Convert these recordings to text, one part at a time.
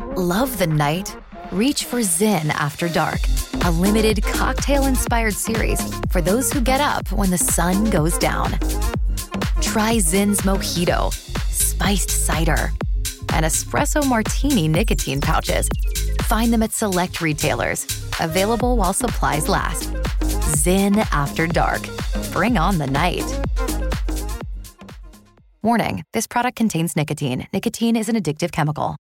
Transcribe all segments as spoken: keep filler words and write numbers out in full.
Love the night? Reach for Zyn After Dark, a limited cocktail-inspired series for those who get up when the sun goes down. Try Zyn's Mojito, spiced cider, and espresso martini nicotine pouches. Find them at select retailers. Available while supplies last. Zyn After Dark. Bring on the night. Warning, this product contains nicotine. Nicotine is an addictive chemical.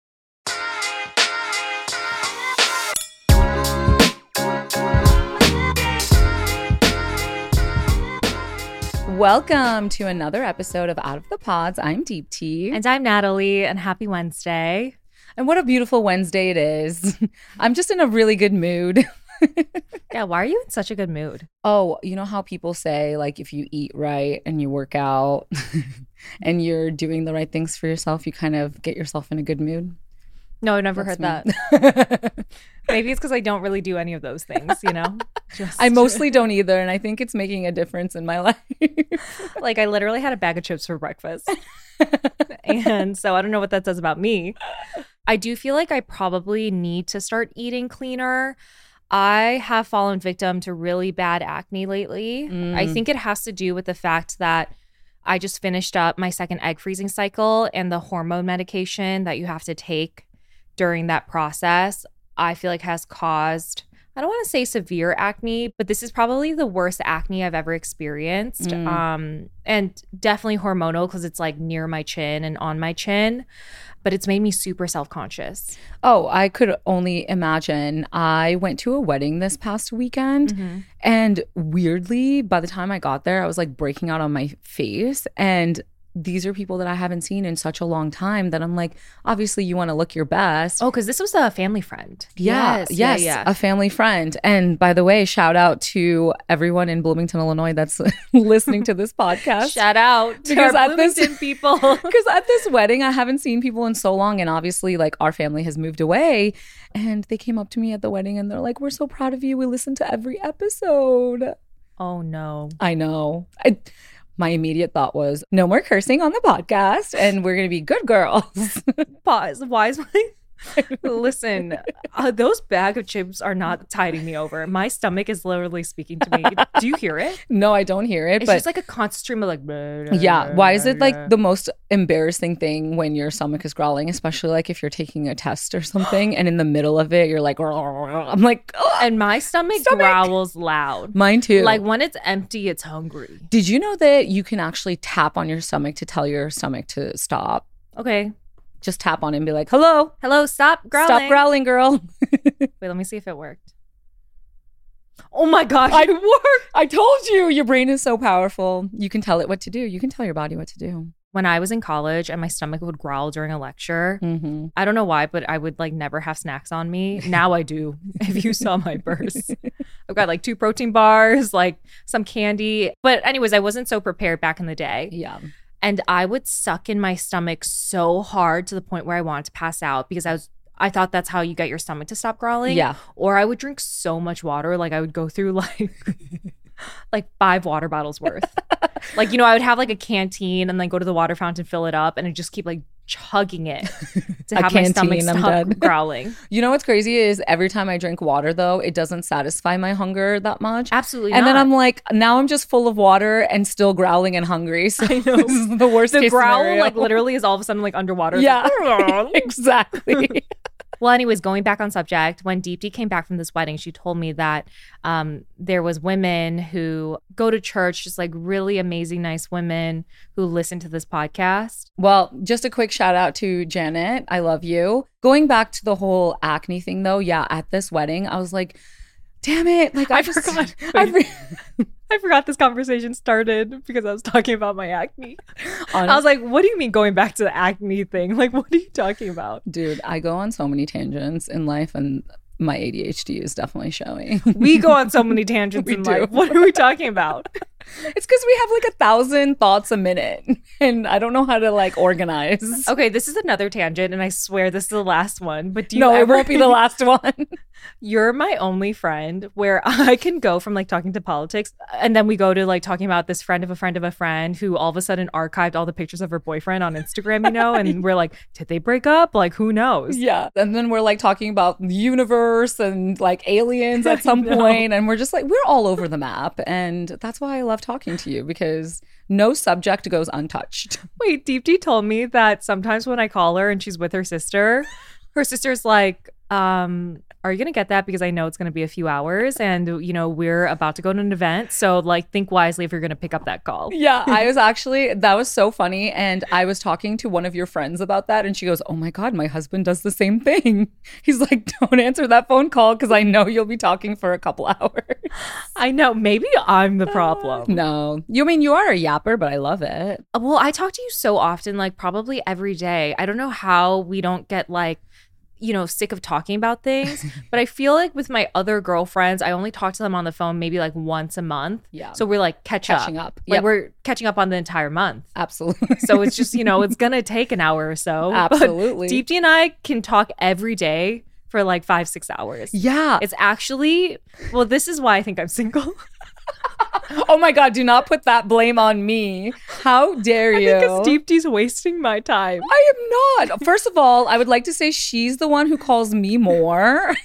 Welcome to another episode of Out of the Pods. I'm Deepti. And I'm Natalie, and happy Wednesday. And what a beautiful Wednesday it is. I'm just in a really good mood. Yeah, why are you in such a good mood? Oh, you know how people say, like, if you eat right and you work out and you're doing the right things for yourself, you kind of get yourself in a good mood? No, I've never That's heard me. that. Maybe it's because I don't really do any of those things, you know? Just I mostly don't either, and I think it's making a difference in my life. Like, I literally had a bag of chips for breakfast. And so I don't know what that says about me. I do feel like I probably need to start eating cleaner. I have fallen victim to really bad acne lately. Mm. I think it has to do with the fact that I just finished up my second egg freezing cycle, and the hormone medication that you have to take during that process, I feel like has caused, I don't want to say severe acne, but this is probably the worst acne I've ever experienced. Mm. Um, and definitely hormonal because it's like near my chin and on my chin, but it's made me super self-conscious. Oh, I could only imagine. I went to a wedding this past weekend, Mm-hmm. and weirdly, by the time I got there, I was like breaking out on my face. And these are people that I haven't seen in such a long time that I'm like, obviously you want to look your best. Oh, because this was a family friend. Yeah, Yes, yes, yeah, yeah. a family friend. And by the way, shout out to everyone in Bloomington, Illinois that's listening to this podcast. Shout out to Because our at this- Bloomington people. Because at this wedding, I haven't seen people in so long. And obviously, like, our family has moved away. And they came up to me at the wedding and they're like, we're so proud of you. We listened to every episode. Oh, no. I know. I, my immediate thought was, no more cursing on the podcast and we're going to be good girls. Pause. Why is my... Listen, uh, those bag of chips are not tiding me over. My stomach is literally speaking to me. Do you hear it? No, I don't hear it. It's but just like a constant stream of like... Blah, blah, yeah. Why is it blah, like the most embarrassing thing when your stomach is growling, especially like if you're taking a test or something and in the middle of it, you're like, I'm like, "Ugh." And my stomach, Stomach. growls loud. Mine too. Like when it's empty, it's hungry. Did you know that you can actually tap on your stomach to tell your stomach to stop? Okay. Just tap on it and be like, hello, Hello, stop growling. stop growling, girl. Wait, let me see if it worked. Oh my gosh, I- it worked. I told you, your brain is so powerful. You can tell it what to do. You can tell your body what to do. When I was in college and my stomach would growl during a lecture, Mm-hmm. I don't know why, but I would like never have snacks on me. Now I do. If you saw my purse, I've got like two protein bars, like some candy. But anyways, I wasn't so prepared back in the day. Yeah. And I would suck in my stomach so hard to the point where I wanted to pass out because I was I thought that's how you get your stomach to stop growling. Yeah. Or I would drink so much water. Like I would go through like like five water bottles worth. Like, you know, I would have like a canteen and then go to the water fountain, fill it up, and I'd just keep like chugging it to A have my stomach canteen, I'm stop dead. growling. You know what's crazy is every time I drink water, though, it doesn't satisfy my hunger that much. Absolutely And not. then I'm like, now I'm just full of water and still growling and hungry. So I know. this is the worst the case growl scenario. like literally is all of a sudden like underwater. It's Yeah, like, exactly. Well, anyways, going back on subject, when Deepti came back from this wedding, she told me that um, there was women who go to church, just like really amazing, nice women who listen to this podcast. Well, just a quick shout out to Janet. I love you. Going back to the whole acne thing, though, yeah, at this wedding, I was like, damn it. Like, I, I just, forgot. I re- I forgot this conversation started because I was talking about my acne. Honest- I was like, what do you mean going back to the acne thing? Like, what are you talking about? Dude, I go on so many tangents in life and my A D H D is definitely showing. We go on so many tangents We in do. life. What are we talking about? It's because we have like a thousand thoughts a minute and I don't know how to like organize. Okay, this is another tangent and I swear this is the last one. But do you No, ever- it won't be the last one. You're my only friend where I can go from like talking to politics and then we go to like talking about this friend of a friend of a friend who all of a sudden archived all the pictures of her boyfriend on Instagram, you know, and we're like, did they break up? Like, who knows? Yeah. And then we're like talking about the universe and like aliens at some point, and we're just like, we're all over the map. And that's why I love talking to you, because no subject goes untouched. Wait, Deepti told me that sometimes when I call her and she's with her sister, her sister's like, um, are you going to get that? Because I know it's going to be a few hours and, you know, we're about to go to an event. So like think wisely if you're going to pick up that call. Yeah, I was actually, that was so funny. And I was talking to one of your friends about that. And she goes, oh my God, my husband does the same thing. He's like, don't answer that phone call because I know you'll be talking for a couple hours. I know. Maybe I'm the problem. No, you mean you are a yapper, but I love it. Well, I talk to you so often, like probably every day. I don't know how we don't get like, you know, sick of talking about things. But I feel like with my other girlfriends, I only talk to them on the phone maybe like once a month. Yeah. So we're like catch Catching up. up. Like Yep. we're catching up on the entire month. Absolutely. So it's just, you know, it's going to take an hour or so. Absolutely. But Deepti and I can talk every day for like five, six hours. Yeah. It's actually, well, this is why I think I'm single. Oh my God, do not put that blame on me. How dare you? Because Deepti's wasting my time. I am not. First of all, I would like to say she's the one who calls me more.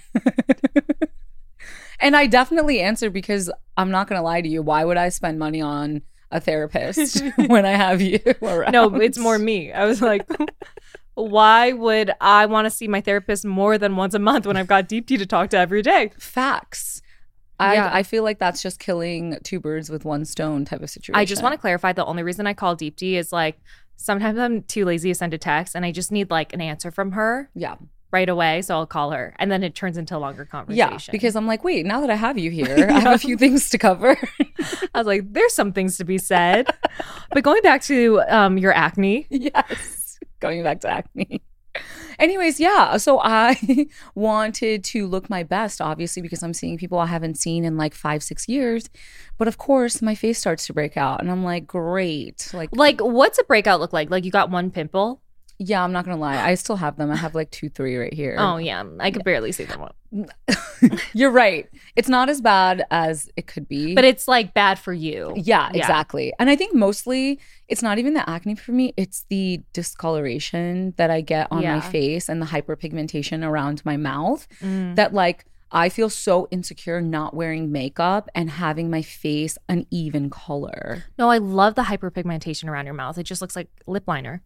And I definitely answer because I'm not going to lie to you. Why would I spend money on a therapist when I have you around? No, it's more me. I was like, why would I want to see my therapist more than once a month when I've got Deepti to talk to every day? Facts. I, Yeah. I feel like that's just killing two birds with one stone type of situation. I just want to clarify the only reason I call Deepti is like sometimes I'm too lazy to send a text and I just need like an answer from her Yeah. right away. So I'll call her and then it turns into a longer conversation. Yeah. Because I'm like, wait, now that I have you here, I have a few things to cover. I was like, there's some things to be said. But going back to um, your acne. Yes. Going back to acne. Anyways, yeah. So I wanted to look my best, obviously, because I'm seeing people I haven't seen in like five, six years. But of course, my face starts to break out. And I'm like, great. Like, Like, what's a breakout look like? Like, you got one pimple? yeah, I'm not going to lie. I still have them. I have like two, three right here. Oh, yeah. I could barely see them. You're right. It's not as bad as it could be. But it's like bad for you. Yeah, Yeah. exactly. And I think mostly it's not even the acne for me. It's the discoloration that I get on Yeah. my face and the hyperpigmentation around my mouth Mm. that like I feel so insecure not wearing makeup and having my face uneven color. No, I love the hyperpigmentation around your mouth. It just looks like lip liner.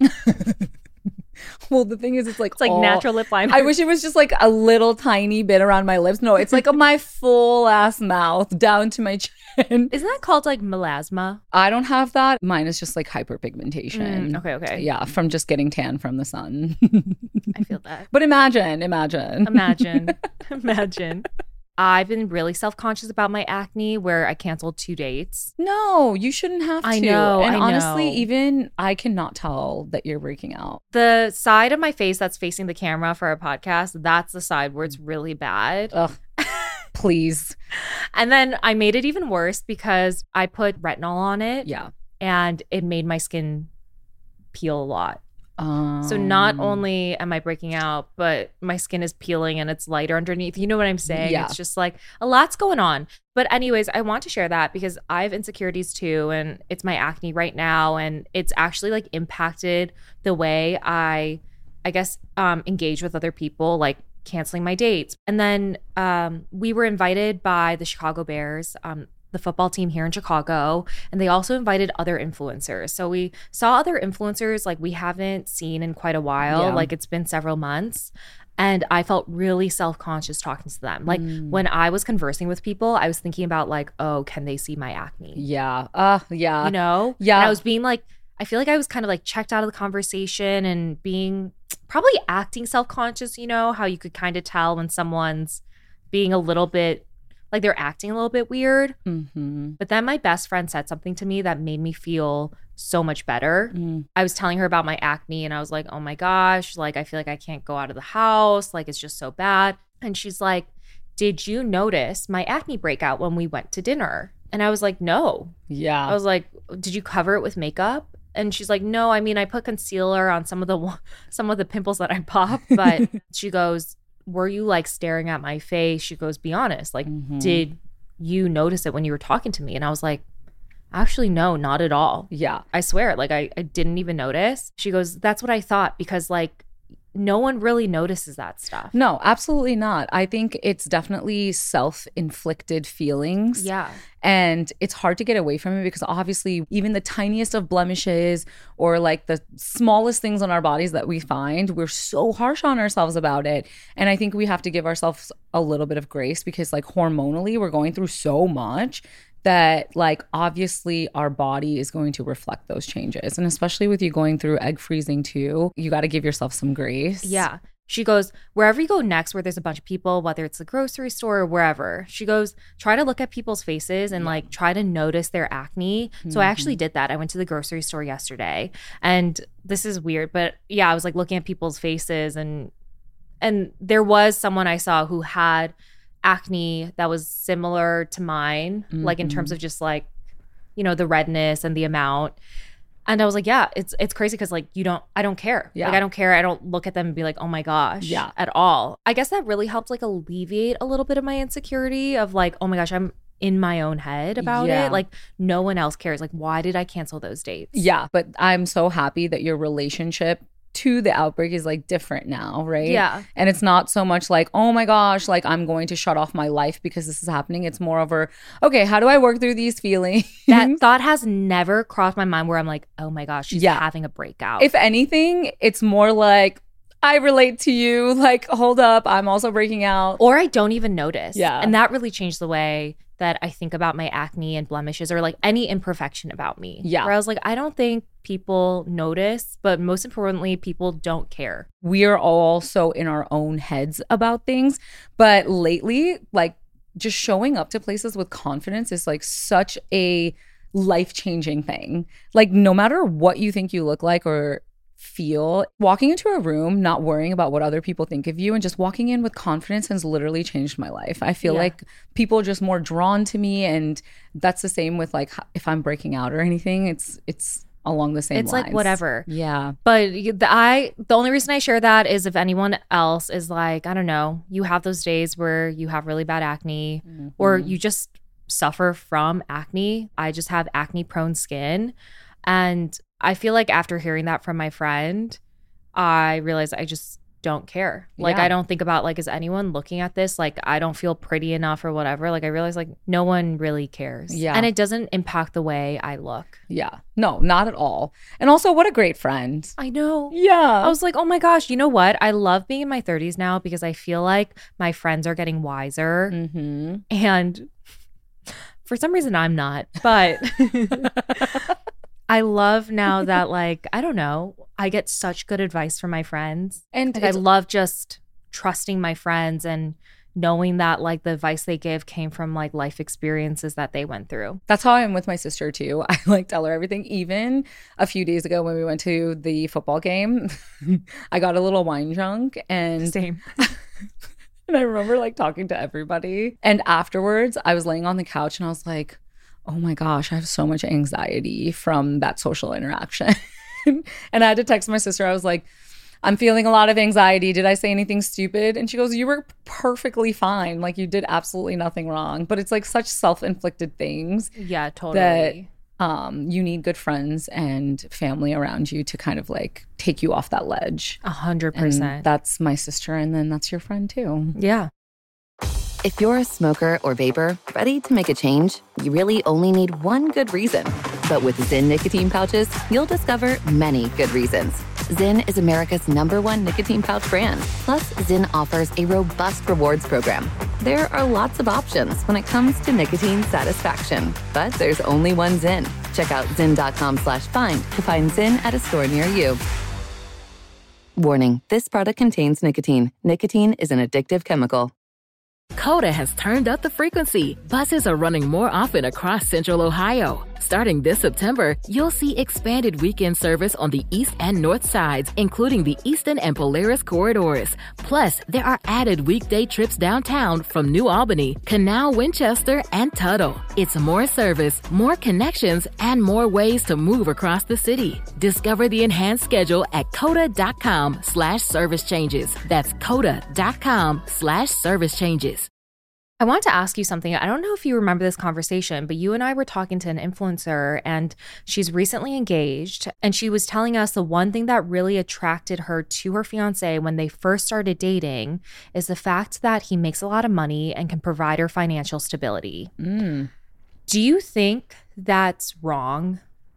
Well, the thing is, it's like It's like all- natural lip liner. I wish it was just like a little tiny bit around my lips. No, it's like my full ass mouth down to my chin. Isn't that called like melasma? I don't have that. Mine is just like hyperpigmentation. Mm, okay, okay. Yeah, from just getting tan from the sun. I feel that. But imagine, imagine. Imagine. Imagine. I've been really self-conscious about my acne where I canceled two dates. No, you shouldn't have to. I know, And I honestly, know. even I cannot tell that you're breaking out. The side of my face that's facing the camera for a podcast, that's the side where it's really bad. Ugh. Please. And then I made it even worse because I put retinol on it Yeah. and it made my skin peel a lot. Um, So not only am I breaking out, but my skin is peeling and it's lighter underneath. You know what I'm saying? Yeah. It's just like a lot's going on. But anyways, I want to share that because I have insecurities too. And it's my acne right now. And it's actually like impacted the way I, I guess, um, engage with other people, like canceling my dates. And then um, we were invited by the Chicago Bears, um, the football team here in Chicago, and they also invited other influencers. So we saw other influencers like we haven't seen in quite a while, Yeah. like it's been several months. And I felt really self-conscious talking to them. Like Mm. when I was conversing with people, I was thinking about like, oh, can they see my acne? Yeah. Uh, yeah. You know? Yeah. And I was being like, I feel like I was kind of like checked out of the conversation and being probably acting self-conscious, you know, how you could kind of tell when someone's being a little bit like they're acting a little bit weird. Mm-hmm. But then my best friend said something to me that made me feel so much better. Mm. I was telling her about my acne and I was like, oh my gosh, like I feel like I can't go out of the house. Like it's just so bad. And she's like, did you notice my acne breakout when we went to dinner? And I was like, no. Yeah. I was like, did you cover it with makeup? And she's like, no, I mean, I put concealer on some of the some of the pimples that I popped. But she goes, were you like staring at my face? She goes, be honest. Like, mm-hmm. did you notice it when you were talking to me? And I was like, actually, no, not at all. Yeah. I swear, like, I, I didn't even notice. She goes, that's what I thought, because like, no one really notices that stuff. No, absolutely not. I think it's definitely self-inflicted feelings. Yeah. And it's hard to get away from it because obviously even the tiniest of blemishes or like the smallest things on our bodies that we find, we're so harsh on ourselves about it. And I think we have to give ourselves a little bit of grace because like hormonally, we're going through so much that like obviously our body is going to reflect those changes. And especially with you going through egg freezing too, you got to give yourself some grace. Yeah. She goes, wherever you go next, where there's a bunch of people, whether it's the grocery store or wherever, she goes, try to look at people's faces and like try to notice their acne. Mm-hmm. So I actually did that. I went to the grocery store yesterday, and this is weird, but yeah, I was like looking at people's faces, and and there was someone I saw who had acne that was similar to mine, mm-hmm. like in terms of just like, you know, the redness and the amount. And I was like, yeah, it's it's crazy because like you don't, I don't care. Yeah. Like I don't care. I don't look at them and be like, oh my gosh, yeah. at all. I guess that really helped like alleviate a little bit of my insecurity of like, oh my gosh, I'm in my own head about yeah. it. Like no one else cares. Like why did I cancel those dates? Yeah, but I'm so happy that your relationship to the outbreak is like different now, right? Yeah. And it's not so much like, oh my gosh, like I'm going to shut off my life because this is happening. It's more over, okay, how do I work through these feelings? That thought has never crossed my mind where I'm like, oh my gosh, she's yeah. having a breakout. If anything, it's more like, I relate to you. Like, hold up, I'm also breaking out. Or I don't even notice. Yeah. And that really changed the way that I think about my acne and blemishes or like any imperfection about me. Yeah. Where I was like, I don't think people notice, but most importantly, people don't care. We are all so in our own heads about things. But lately, like just showing up to places with confidence is like such a life-changing thing. Like no matter what you think you look like or feel, walking into a room, not worrying about what other people think of you and just walking in with confidence has literally changed my life. I feel yeah. like people are just more drawn to me, and that's the same with like if I'm breaking out or anything. It's it's along the same it's lines. Like whatever. Yeah. But the, I the only reason I share that is if anyone else is like, I don't know, you have those days where you have really bad acne mm-hmm. or you just suffer from acne. I just have acne prone skin, and I feel like after hearing that from my friend, I realized I just don't care. Like, yeah. I don't think about, like, is anyone looking at this? Like, I don't feel pretty enough or whatever. Like, I realized, like, no one really cares. Yeah. And it doesn't impact the way I look. Yeah. No, not at all. And also, what a great friend. I know. Yeah. I was like, oh my gosh, you know what? I love being in my thirties now because I feel like my friends are getting wiser. Mm-hmm. And for some reason, I'm not. But I love now that, like, I don't know, I get such good advice from my friends. And like, I love just trusting my friends and knowing that, like, the advice they give came from, like, life experiences that they went through. That's how I am with my sister, too. I, like, tell her everything. Even a few days ago when we went to the football game, I got a little wine drunk. And Same. And I remember, like, talking to everybody. And afterwards, I was laying on the couch and I was like, oh my gosh, I have so much anxiety from that social interaction. And I had to text my sister. I was like, I'm feeling a lot of anxiety. Did I say anything stupid? And she goes, you were perfectly fine. Like, you did absolutely nothing wrong. But it's like such self-inflicted things. Yeah, totally. That um, you need good friends and family around you to kind of like take you off that ledge. A hundred percent. That's my sister. And then that's your friend too. Yeah. If you're a smoker or vapor, ready to make a change, you really only need one good reason. But with Zyn nicotine pouches, you'll discover many good reasons. Zyn is America's number one nicotine pouch brand. Plus, Zyn offers a robust rewards program. There are lots of options when it comes to nicotine satisfaction. But there's only one Zyn. Check out zyn.com slash find to find Zyn at a store near you. Warning, this product contains nicotine. Nicotine is an addictive chemical. Coda has turned up the frequency. Buses are running more often across Central Ohio. Starting this September, you'll see expanded weekend service on the east and north sides, including the Eastern and Polaris corridors. Plus, there are added weekday trips downtown from New Albany, Canal, Winchester, and Tuttle. It's more service, more connections, and more ways to move across the city. Discover the enhanced schedule at coda.com slash service changes. That's coda.com slash service changes. I want to ask you something. I don't know if you remember this conversation, but you and I were talking to an influencer and she's recently engaged. And she was telling us the one thing that really attracted her to her fiance when they first started dating is the fact that he makes a lot of money and can provide her financial stability. Mm. Do you think that's wrong?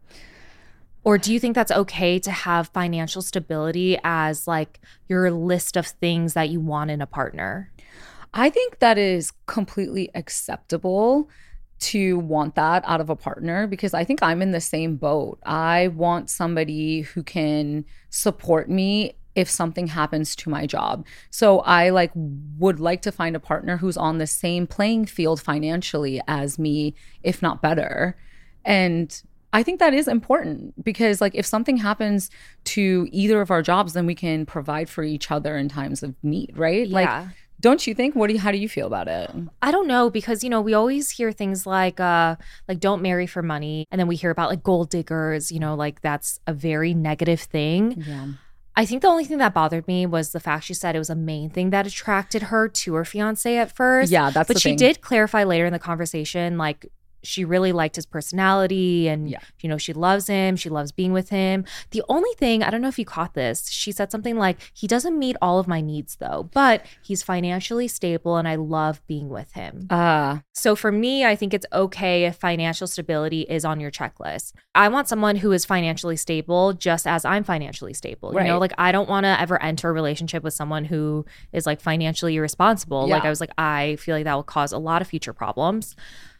Or do you think that's okay to have financial stability as like your list of things that you want in a partner? I think that is completely acceptable to want that out of a partner because I think I'm in the same boat. I want somebody who can support me if something happens to my job. So I like would like to find a partner who's on the same playing field financially as me, if not better. And I think that is important because like if something happens to either of our jobs, then we can provide for each other in times of need, right? Yeah. Like, don't you think? What do you, how do you feel about it? I don't know because, you know, we always hear things like, uh, like don't marry for money. And then we hear about like gold diggers, you know, like that's a very negative thing. Yeah. I think the only thing that bothered me was the fact she said it was a main thing that attracted her to her fiance at first. Yeah, that's But the she thing. did clarify later in the conversation, like, she really liked his personality and, Yeah. you know, she loves him. She loves being with him. The only thing, I don't know if you caught this, she said something like, he doesn't meet all of my needs though, but he's financially stable and I love being with him. Uh, So for me, I think it's okay if financial stability is on your checklist. I want someone who is financially stable just as I'm financially stable. You know, Right. like I don't want to ever enter a relationship with someone who is like financially irresponsible. Yeah. Like I was like, I feel like that will cause a lot of future problems.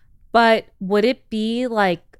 But would it be like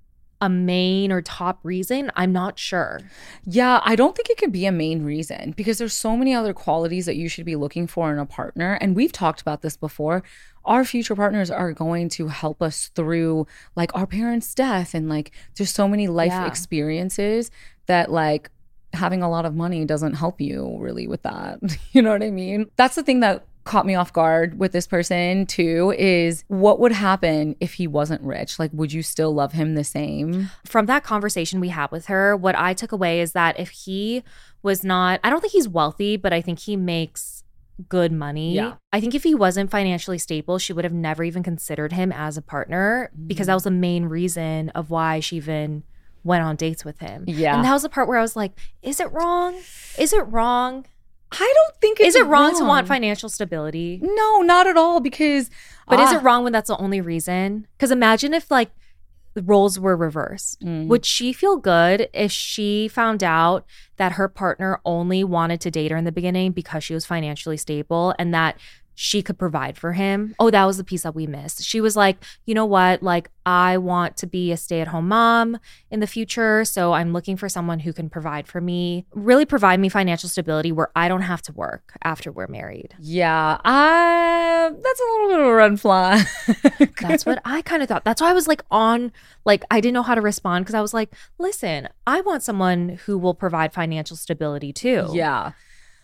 a main or top reason? I'm not sure. yeah, I don't think it can be a main reason because there's so many other qualities that you should be looking for in a partner. And we've talked about this before. Our future partners are going to help us through like our parents' death and like there's so many life Yeah. experiences that like having a lot of money doesn't help you really with that. You know what I mean? That's the thing that caught me off guard with this person too is what would happen if he wasn't rich? Like, would you still love him the same? From that conversation we had with her, what I took away is that if he was not, I don't think he's wealthy, but I think he makes good money. Yeah. I think if he wasn't financially stable, she would have never even considered him as a partner because that was the main reason of why she even went on dates with him. Yeah. And that was the part where I was like, is it wrong? Is it wrong? I don't think it's Is it wrong, to want financial stability? No, not at all because But is ah, it wrong when that's the only reason? Because imagine if like the roles were reversed. Mm. Would she feel good if she found out that her partner only wanted to date her in the beginning because she was financially stable and that she could provide for him? Oh, that was the piece that we missed. She was like, you know what? Like, I want to be a stay-at-home mom in the future. So I'm looking for someone who can provide for me, really provide me financial stability where I don't have to work after we're married. Yeah, I that's a little bit of a red flag. That's what I kind of thought. That's why I was like on, like, I didn't know how to respond because I was like, listen, I want someone who will provide financial stability too. Yeah.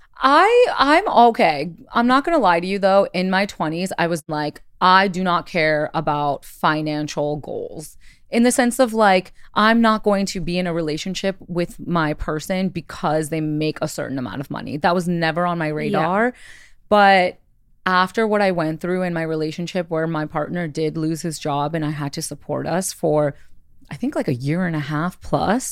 I I'm okay. I'm not going to lie to you though. In my twenties, I was like, I do not care about financial goals. In the sense of like, I'm not going to be in a relationship with my person because they make a certain amount of money. That was never on my radar. But after what I went through in my relationship where my partner did lose his job and I had to support us for, I think like a year and a half plus,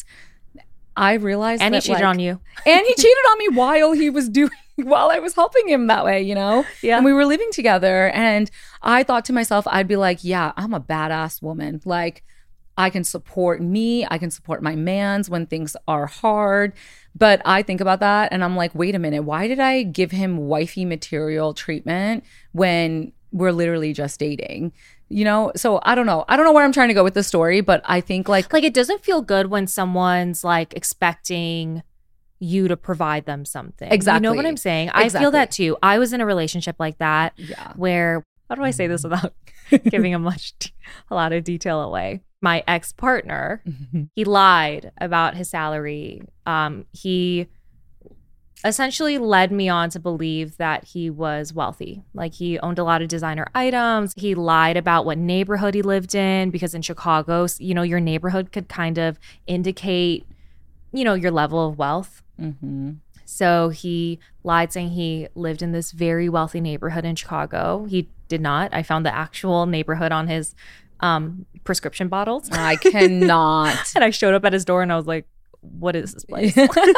I realized And that, he cheated like- on you. and he cheated on me while he was doing, while I was helping him that way, you know? Yeah. And we were living together. And I thought to myself, I'd be like, yeah, I'm a badass woman. Like, I can support me. I can support my mans when things are hard. But I think about that and I'm like, wait a minute, why did I give him wifey material treatment when we're literally just dating? You know, so I don't know. I don't know where I'm trying to go with this story, but I think like, Like, it doesn't feel good when someone's like expecting you to provide them something. Exactly. You know what I'm saying? I feel Exactly. that too. I was in a relationship like that yeah. where, how do I say this without giving a much, a lot of detail away? my ex-partner, he lied about his salary. Um, he essentially led me on to believe that he was wealthy. Like he owned a lot of designer items. He lied about what neighborhood he lived in because in Chicago, you know, your neighborhood could kind of indicate, you know, your level of wealth. Mm-hmm. So he lied saying he lived in this very wealthy neighborhood in Chicago. He did not. I found the actual neighborhood on his um, prescription bottles. I cannot. And I showed up at his door and I was like, what is this place?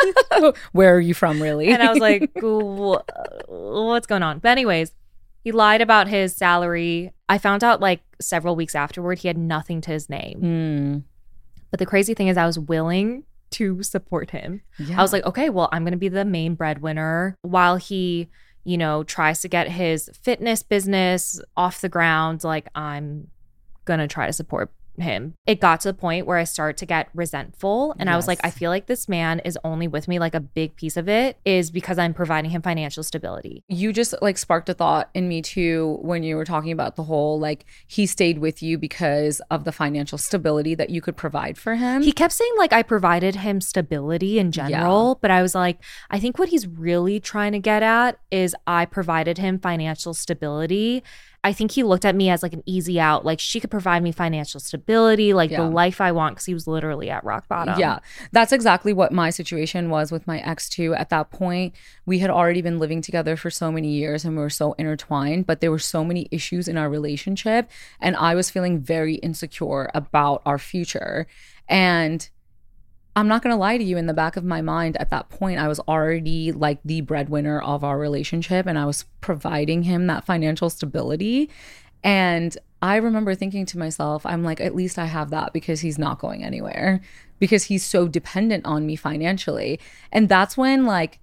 Where are you from, really? And I was like, what's going on? But anyways, he lied about his salary. I found out like several weeks afterward, he had nothing to his name. Mm. But the crazy thing is I was willing to support him. Yeah. I was like, okay, well, I'm going to be the main breadwinner while he, you know, tries to get his fitness business off the ground. Like I'm going to try to support him. It got to the point where I started to get resentful and yes. I was like, I feel like this man is only with me, like a big piece of it is because I'm providing him financial stability. You just like sparked a thought in me too when you were talking about the whole like he stayed with you because of the financial stability that you could provide for him. He kept saying like I provided him stability in general, yeah. but I was like, I think what he's really trying to get at is I provided him financial stability. I think he looked at me as like an easy out. Like she could provide me financial stability, like yeah. the life I want, because he was literally at rock bottom. Yeah, that's exactly what my situation was with my ex too. At that point, we had already been living together for so many years and we were so intertwined, but there were so many issues in our relationship and I was feeling very insecure about our future. And I'm not going to lie to you, in the back of my mind at that point, I was already like the breadwinner of our relationship and I was providing him that financial stability. And I remember thinking to myself, I'm like, at least I have that because he's not going anywhere because he's so dependent on me financially. And that's when like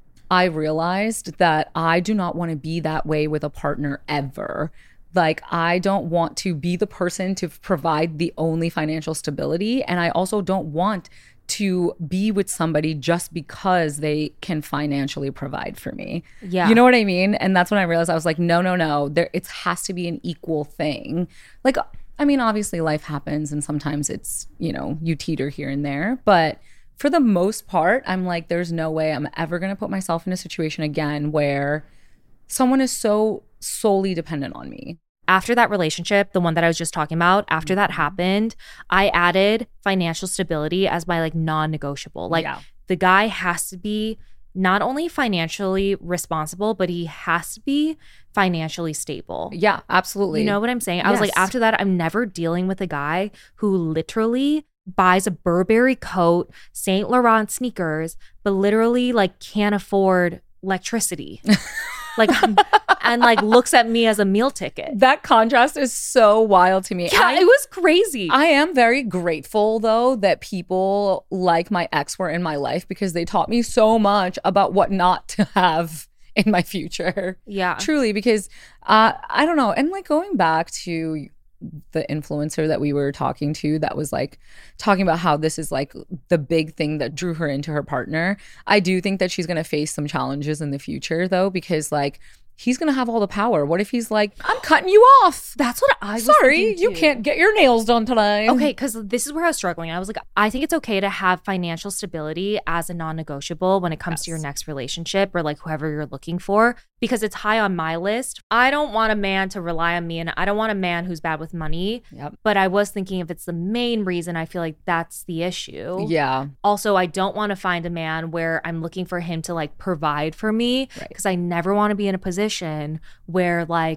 I realized that I do not want to be that way with a partner ever. Like, I don't want to be the person to provide the only financial stability. And I also don't want to be with somebody just because they can financially provide for me. Yeah. You know what I mean? And that's when I realized I was like, no, no, no. There, it has to be an equal thing. Like, I mean, obviously life happens and sometimes it's, you know, you teeter here and there. But for the most part, I'm like, there's no way I'm ever going to put myself in a situation again where someone is so solely dependent on me. After that relationship, the one that I was just talking about, after that happened, I added financial stability as my like non-negotiable. Like yeah. the guy has to be not only financially responsible, but he has to be financially stable. Yeah, absolutely. You know what I'm saying? I Yes. was like, after that, I'm never dealing with a guy who literally buys a Burberry coat, Saint Laurent sneakers, but literally like can't afford electricity. Like, and like looks at me as a meal ticket. That contrast is so wild to me. Yeah, I, it was crazy. I am very grateful though that people like my ex were in my life because they taught me so much about what not to have in my future. Yeah. Truly, because uh, I don't know. And like going back to the influencer that we were talking to that was like talking about how this is like the big thing that drew her into her partner. I do think that she's going to face some challenges in the future though, because like he's going to have all the power. What if he's like, I'm cutting you off. That's what I was Sorry, thinking you too. can't get your nails done today. Okay, because this is where I was struggling. I was like, I think it's okay to have financial stability as a non-negotiable when it comes Yes. to your next relationship or like whoever you're looking for, because it's high on my list. I don't want a man to rely on me and I don't want a man who's bad with money. Yep. But I was thinking if it's the main reason, I feel like that's the issue. Yeah. Also, I don't want to find a man where I'm looking for him to like provide for me Right. because I never want to be in a position where like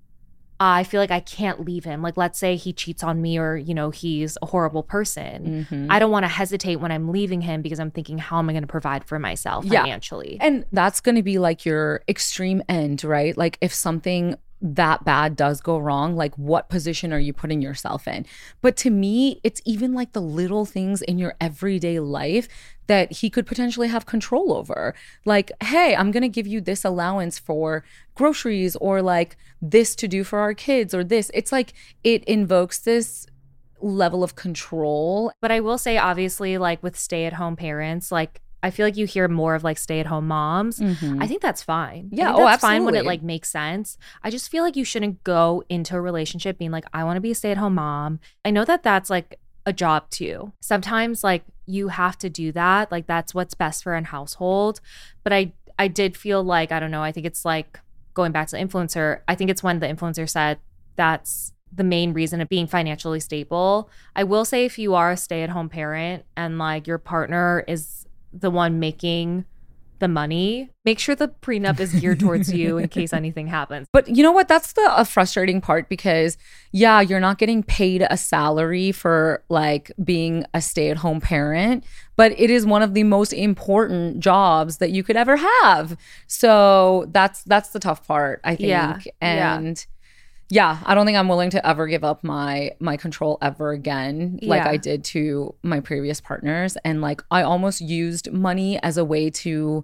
I feel like I can't leave him. Like, let's say he cheats on me or, you know, he's a horrible person. Mhm. I don't want to hesitate when I'm leaving him because I'm thinking, how am I going to provide for myself Yeah. financially? And that's going to be like your extreme end, right? Like if something that bad does go wrong, like what position are you putting yourself in? But to me, it's even like the little things in your everyday life that he could potentially have control over. Like, hey, I'm going to give you this allowance for groceries or like this to do for our kids or this. It's like it invokes this level of control. But I will say, obviously, like with stay-at-home parents, like I feel like you hear more of like stay-at-home moms. Mhm. I think that's fine. Yeah, I think oh, that's fine when it absolutely. like makes sense. I just feel like you shouldn't go into a relationship being like, I want to be a stay-at-home mom. I know that that's like a job too. Sometimes like you have to do that. Like that's what's best for a household. But I I did feel like, I don't know, I think it's like going back to the influencer. I think it's when the influencer said that's the main reason of being financially stable. I will say if you are a stay-at-home parent and like your partner is the one making the money, make sure the prenup is geared towards you in case anything happens. But you know what? That's the uh, frustrating part because, yeah, you're not getting paid a salary for like being a stay-at-home parent, but it is one of the most important jobs that you could ever have. So that's that's the tough part, I think. Yeah, And yeah. yeah, I don't think I'm willing to ever give up my my control ever again, like Yeah. I did to my previous partners. And like I almost used money as a way to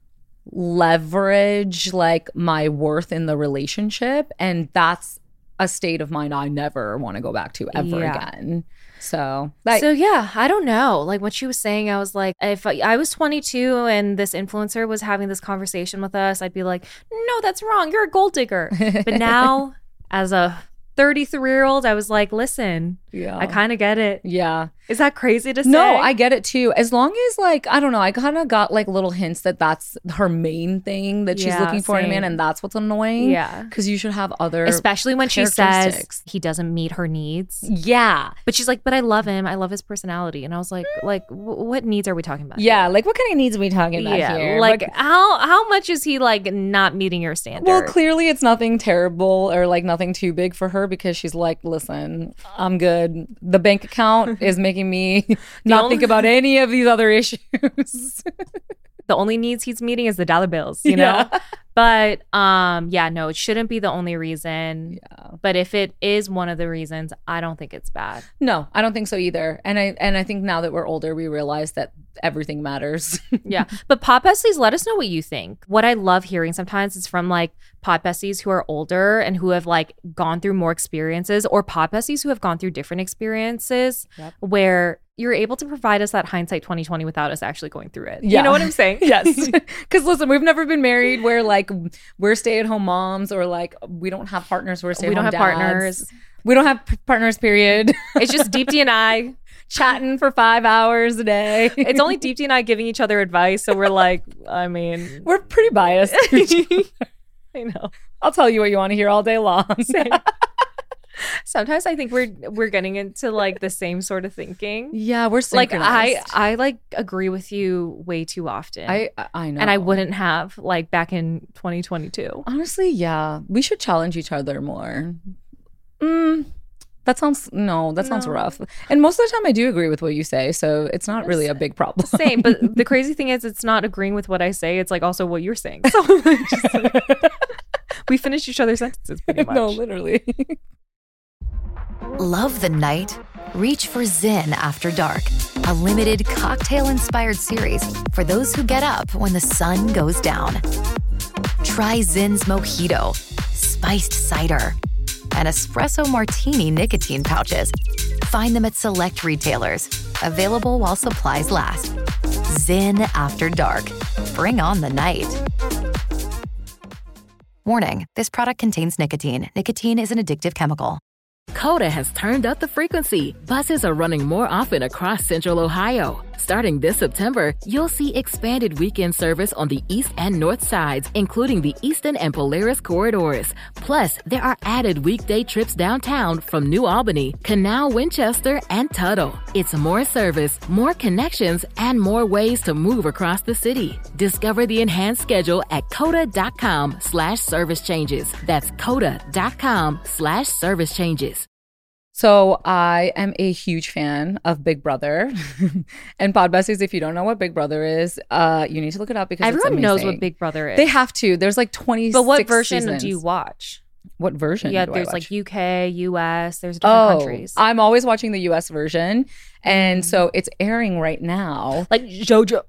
leverage like my worth in the relationship, and that's a state of mind I never want to go back to ever Yeah. again. So like So yeah, I don't know. Like what she was saying, I was like, if I, I was twenty-two and this influencer was having this conversation with us, I'd be like, no, that's wrong. You're a gold digger. But now, as a thirty-three year old, I was like, listen, yeah. I kind of get it. yeah. Is that crazy to say? No, I get it too. As long as like, I don't know, I kind of got like little hints that that's her main thing that she's Yeah, looking for in a man, same. and that's what's annoying. Yeah. Because you should have other Especially when she says characteristics. he doesn't meet her needs. Yeah. But she's like, but I love him. I love his personality. And I was like, like, w- what needs are we talking about? Yeah. Like what kind of needs are we talking about yeah. here? Like But- how how much is he like not meeting your standard? well, clearly it's nothing terrible or like nothing too big for her because she's like, listen, I'm good. The bank account is making me not only- think about any of these other issues. The only needs he's meeting is the dollar bills, you know? Yeah. But um, yeah, no, it shouldn't be the only reason. Yeah. But if it is one of the reasons, I don't think it's bad. No, I don't think so either. And I and I think now that we're older, we realize that everything matters. Yeah. But pod besties, let us know what you think. What I love hearing sometimes is from like pod besties who are older and who have like gone through more experiences, or pod besties who have gone through different experiences Yep. where you're able to provide us that hindsight twenty twenty without us actually going through it. Yeah. You know what I'm saying? Yes. Because listen, we've never been married where like we're stay-at-home moms or like we don't have partners, we're stay-at-home We don't have dads. partners. We don't have p- partners, period. It's just Deepti and I. Chatting for five hours a day. It's only Deepti and I giving each other advice. So we're like, I mean, We're pretty biased. I know. I'll tell you what you want to hear all day long. Sometimes I think we're we're getting into like the same sort of thinking. Yeah, we're Like I synchronized. I like agree with you way too often. I I know. and I wouldn't have like back in twenty twenty-two. Honestly, yeah. We should challenge each other more. Mm, that sounds no, that sounds No. rough. And most of the time I do agree with what you say, so it's not really a big problem. Same, but the crazy thing is it's not agreeing with what I say, it's like also what you're saying. So it's just like- we finish each other's sentences pretty much. No, literally. Love the night? Reach for Zin After Dark, a limited cocktail-inspired series for those who get up when the sun goes down. Try Zin's Mojito, spiced cider, and espresso martini nicotine pouches. Find them at select retailers. Available while supplies last. Zin After Dark. Bring on the night. Warning, this product contains nicotine. Nicotine is an addictive chemical. Coda has turned up the frequency. Buses are running more often across Central Ohio. Starting this September, you'll see expanded weekend service on the east and north sides, including the Eastern and Polaris corridors. Plus, there are added weekday trips downtown from New Albany, Canal, Winchester, and Tuttle. It's more service, more connections, and more ways to move across the city. Discover the enhanced schedule at coda.com slash service changes. That's coda.com slash service changes. So I am a huge fan of Big Brother. And Pod Besties, if you don't know what Big Brother is, uh, you need to look it up because Everyone it's knows amazing. what Big Brother is. They have to. There's like twenty-six But what version seasons. do you watch? What version? Yeah, do I there's watch? like U K, U S, there's different Oh, countries. I'm always watching the U S version, and so it's airing right now. Like JoJo.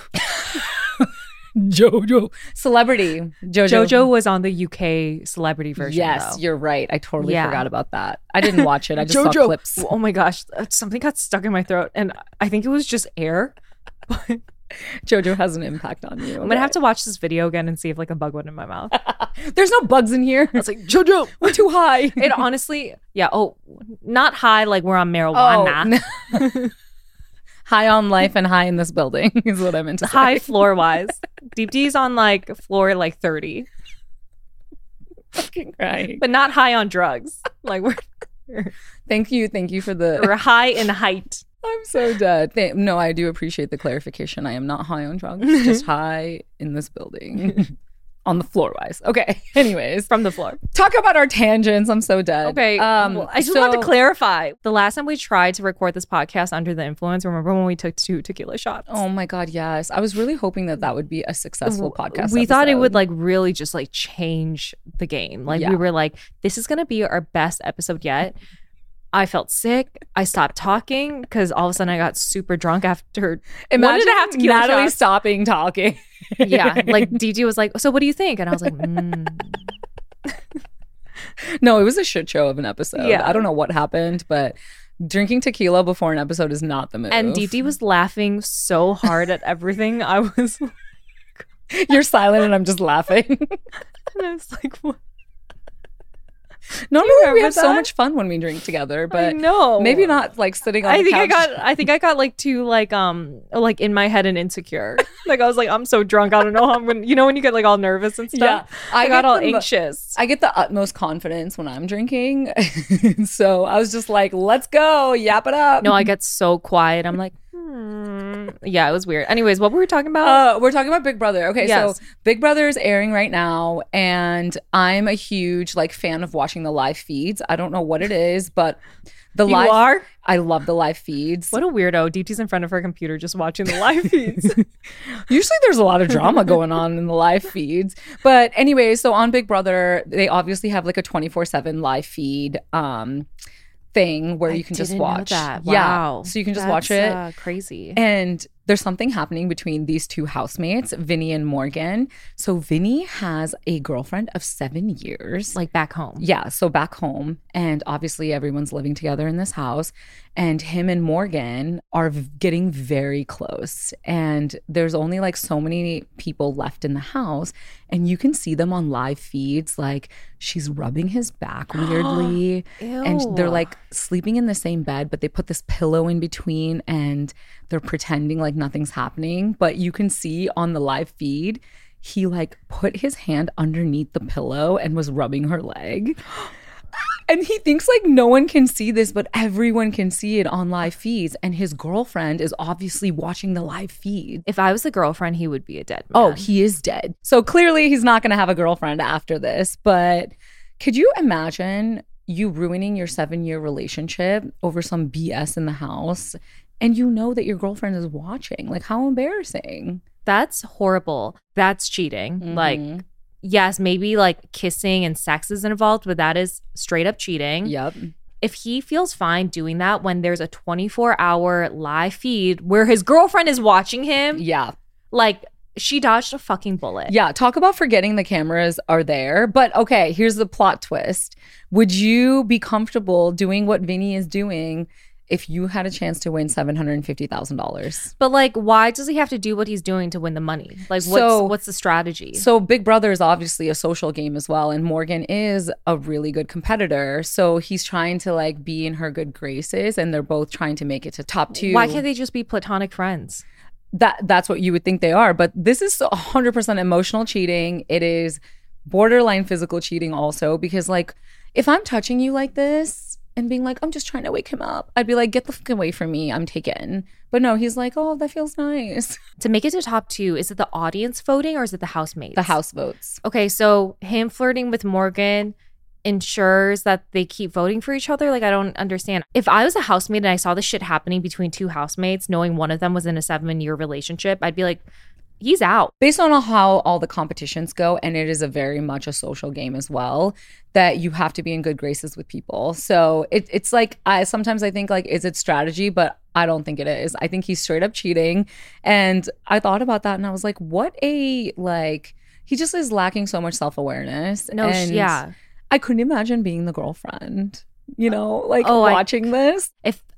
JoJo Celebrity JoJo. JoJo was on the U K celebrity version. Yes, though. you're right. I totally Yeah. forgot about that. I didn't watch it. I just saw JoJo. clips. Oh my gosh, something got stuck in my throat, and I think it was just air. But JoJo has an impact on you. I'm gonna have to watch this video again and see if like a bug went in my mouth. There's no bugs in here. I was like, JoJo, we're too high. It honestly, yeah. Oh, not high like we're on marijuana. Oh, no. High on life and high in this building is what I meant to say. High floor wise. Deep D's on like floor like thirty. Fucking crying. But not high on drugs. Like we're, we're Thank you. Thank you for the we're high in height. I'm so dead. Th- no, I do appreciate the clarification. I am not high on drugs, just high in this building. On the floor wise. Okay. Anyways. From the floor. Talk about our tangents. I'm so dead. Okay. Um, well, I just so, want to clarify. The last time we tried to record this podcast under the influence, remember when we took two tequila shots? Oh my God, yes. I was really hoping that that would be a successful podcast We thought it episode. would like really just like change the game. Like Yeah. we were like, this is going to be our best episode yet. I felt sick. I stopped talking because all of a sudden I got super drunk after Imagine one and a half tequila Natalie shots. stopping talking. Yeah. Like D G was like, so what do you think? And I was like, mm. No, it was a shit show of an episode. Yeah. I don't know what happened, but drinking tequila before an episode is not the move. And D D was laughing so hard at everything. I was You're silent and I'm just laughing. and I was like, what? Normally we remember have so that? much fun when we drink together, I but know. maybe not like sitting on I the think I couch. got I think I got like too like um like in my head and insecure. Like I was like, I'm so drunk, I don't know how I'm gonna, you know when you get like all nervous and stuff. Yeah. I, I got get all the mo- anxious. I get the utmost confidence when I'm drinking. So I was just like, let's go, yap it up. No, I get so quiet. I'm like, hmm. Yeah, it was weird. Anyways, what were we talking about? Uh, we're talking about Big Brother. Okay, Yes. so Big Brother is airing right now, and I'm a huge like fan of watching the live feeds. I don't know what it is, but the You live are? I love the live feeds. What a weirdo. Deepty's in front of her computer just watching the live feeds. Usually there's a lot of drama going on in the live feeds. But anyway, so on Big Brother, they obviously have like a twenty-four seven live feed um thing where I you can just didn't know watch. that. Yeah. Wow. So you can just That's, watch it. Uh, crazy. And there's something happening between these two housemates, Vinny and Morgan. So Vinny has a girlfriend of seven years. Like back home. Yeah, so back home. And obviously everyone's living together in this house. And him and Morgan are v- getting very close. And there's only like so many people left in the house. And you can see them on live feeds. Like she's rubbing his back weirdly. And they're like sleeping in the same bed, but they put this pillow in between and they're pretending like nothing's happening. But you can see on the live feed, he like put his hand underneath the pillow and was rubbing her leg. And he thinks like no one can see this, but everyone can see it on live feeds. And his girlfriend is obviously watching the live feed. If I was the girlfriend, he would be a dead man. Oh, he is dead. So clearly he's not going to have a girlfriend after this. But could you imagine you ruining your seven-year relationship over some B S in the house and you know that your girlfriend is watching? Like, how embarrassing. That's horrible. That's cheating. Mhm. Like, yes, maybe like kissing and sex is involved, but that is straight up cheating. Yep. If he feels fine doing that when there's a twenty-four hour live feed where his girlfriend is watching him, Yeah. like she dodged a fucking bullet. Yeah, talk about forgetting the cameras are there. But okay, here's the plot twist. Would you be comfortable doing what Vinny is doing if you had a chance to win seven hundred fifty thousand dollars? But like, why does he have to do what he's doing to win the money? Like, what's So- what's the strategy? So Big Brother is obviously a social game as well, and Morgan is a really good competitor. So he's trying to like be in her good graces, and they're both trying to make it to top two. Why can't they just be platonic friends? That that's what you would think they are, but this is one hundred percent emotional cheating. It is borderline physical cheating also, because like if I'm touching you like this and being like, I'm just trying to wake him up, I'd be like, get the fuck away from me, I'm taken. But no, he's like, oh, that feels nice. To make it to top two, is it the audience voting or is it the housemates? The house votes. Okay, so him flirting with Morgan ensures that they keep voting for each other. Like, I don't understand. If I was a housemate and I saw this shit happening between two housemates, knowing one of them was in a seven-year relationship, I'd be like, he's out. Based on how all the competitions go, and it is a very much a social game as well, that you have to be in good graces with people. So it, it's like, I sometimes I think like, is it strategy? But I don't think it is. I think he's straight up cheating. And I thought about that and I was like, what a, like, he just is lacking so much self-awareness. No, sh- and yeah. I couldn't imagine being the girlfriend, you know, like Oh, I- watching this. If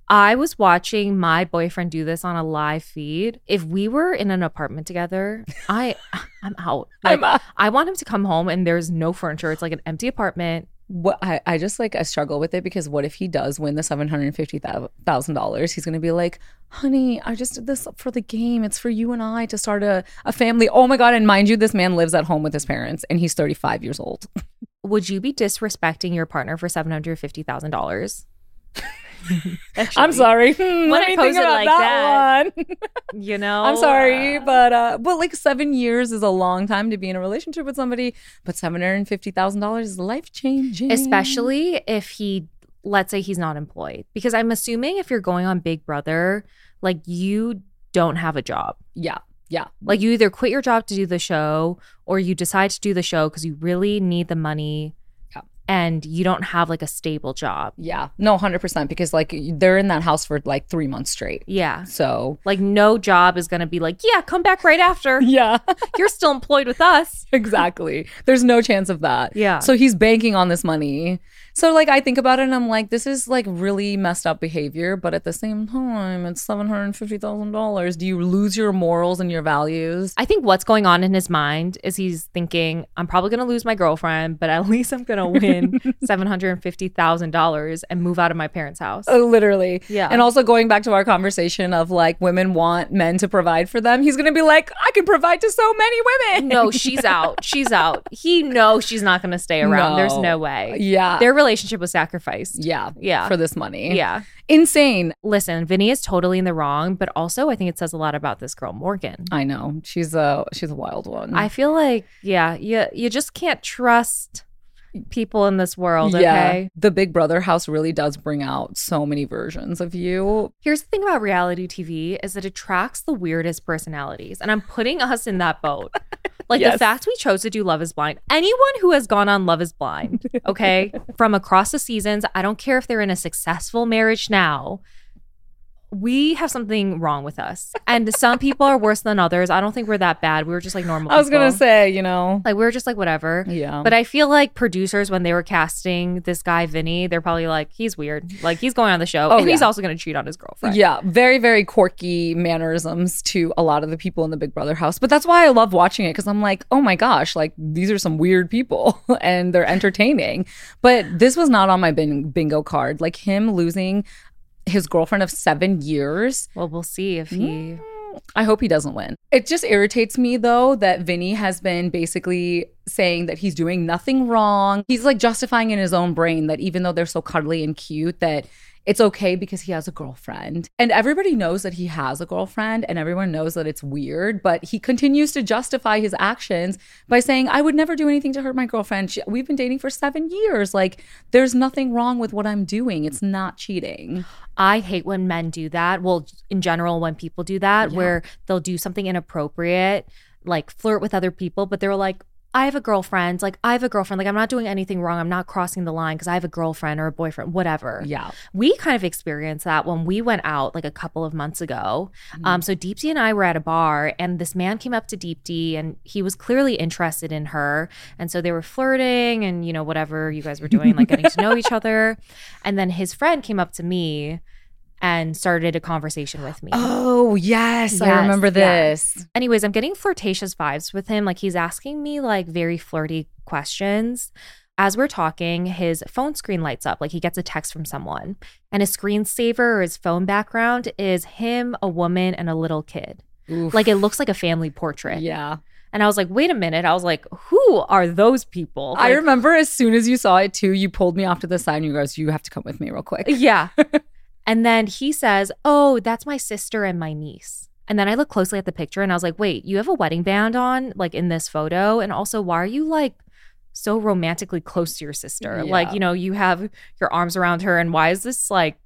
I was watching my boyfriend do this on a live feed. If we were in an apartment together, I, I'm out. Like, I'm out. I want him to come home and there's no furniture. It's like an empty apartment. What I, I just like I struggle with it because what if he does win the seven hundred fifty thousand dollars? He's gonna be like, honey, I just did this for the game. It's for you and I to start a, a family. Oh my God. And mind you, this man lives at home with his parents and he's thirty-five years old. Would you be disrespecting your partner for seven hundred fifty thousand dollars? I'm sorry. Hmm, let I me pose think it about like that, that, one. You know? I'm sorry, uh, but uh, but like seven years is a long time to be in a relationship with somebody. But seven hundred fifty thousand dollars is life changing, especially if he, let's say he's not employed, because I'm assuming if you're going on Big Brother, like you don't have a job. Yeah, yeah. Like you either quit your job to do the show, or you decide to do the show because you really need the money. And you don't have like a stable job. Yeah. No, one hundred percent. Because like they're in that house for like three months straight. Yeah. So like no job is going to be like, yeah, come back right after. Yeah. You're still employed with us. Exactly. There's no chance of that. Yeah. So he's banking on this money. So like I think about it and I'm like, this is like really messed up behavior. But at the same time, it's seven hundred fifty thousand dollars. Do you lose your morals and your values? I think what's going on in his mind is he's thinking, I'm probably going to lose my girlfriend, but at least I'm going to win seven hundred fifty thousand dollars and move out of my parents' house. Uh, literally. Yeah. And also going back to our conversation of like women want men to provide for them. He's going to be like, I can provide to so many women. No, she's out. She's out. He knows she's not going to stay around. No. There's no way. Yeah. Their relationship was sacrificed. Yeah. Yeah. For this money. Yeah. Insane. Listen, Vinny is totally in the wrong, but also I think it says a lot about this girl, Morgan. I know. She's a she's a wild one. I feel like, yeah, you, you just can't trust people in this world, yeah. okay? The Big Brother house really does bring out so many versions of you. Here's the thing about reality T V is that it attracts the weirdest personalities. And I'm putting us in that boat. Like Yes. the fact we chose to do Love is Blind. Anyone who has gone on Love is Blind, okay, from across the seasons, I don't care if they're in a successful marriage now, we have something wrong with us. And some people are worse than others. I don't think we're that bad. We were just like normal I was people. going to say, you know. Like we were just like whatever. Yeah. But I feel like producers, when they were casting this guy, Vinny, they're probably like, he's weird. Like he's going on the show. Oh, and he's yeah. also going to cheat on his girlfriend. Yeah, very, very quirky mannerisms to a lot of the people in the Big Brother house. But that's why I love watching it because I'm like, oh my gosh, like these are some weird people and they're entertaining. But this was not on my bin- bingo card. Like him losing his girlfriend of seven years. Well, we'll see if he... I hope he doesn't win. It just irritates me though that Vinny has been basically saying that he's doing nothing wrong. He's like justifying in his own brain that even though they're so cuddly and cute that it's okay because he has a girlfriend. And everybody knows that he has a girlfriend and everyone knows that it's weird, but he continues to justify his actions by saying, I would never do anything to hurt my girlfriend. She, we've been dating for seven years. Like, there's nothing wrong with what I'm doing. It's not cheating. I hate when men do that. Well, in general, when people do that, Yeah. where they'll do something inappropriate, like flirt with other people, but they're like, I have a girlfriend. Like, I have a girlfriend. Like, I'm not doing anything wrong. I'm not crossing the line because I have a girlfriend or a boyfriend, whatever. Yeah. We kind of experienced that when we went out like a couple of months ago. Mm-hmm. Um, so Deepti and I were at a bar and this man came up to Deepti and he was clearly interested in her. And so they were flirting and, you know, whatever you guys were doing, like getting to know each other. And then his friend came up to me and started a conversation with me. Oh, yes. I Yes, remember yeah. this. Anyways, I'm getting flirtatious vibes with him. Like he's asking me like very flirty questions. As we're talking, his phone screen lights up. Like he gets a text from someone and his screensaver or his phone background is him, a woman, and a little kid. Oof. Like it looks like a family portrait. Yeah. And I was like, wait a minute. I was like, who are those people? I Like, remember as soon as you saw it too, you pulled me off to the side and you guys, you have to come with me real quick. Yeah. And then he says, oh, that's my sister and my niece. And then I look closely at the picture and I was like, wait, you have a wedding band on like in this photo? And also, why are you like so romantically close to your sister? Yeah. Like, you know, you have your arms around her and why is this like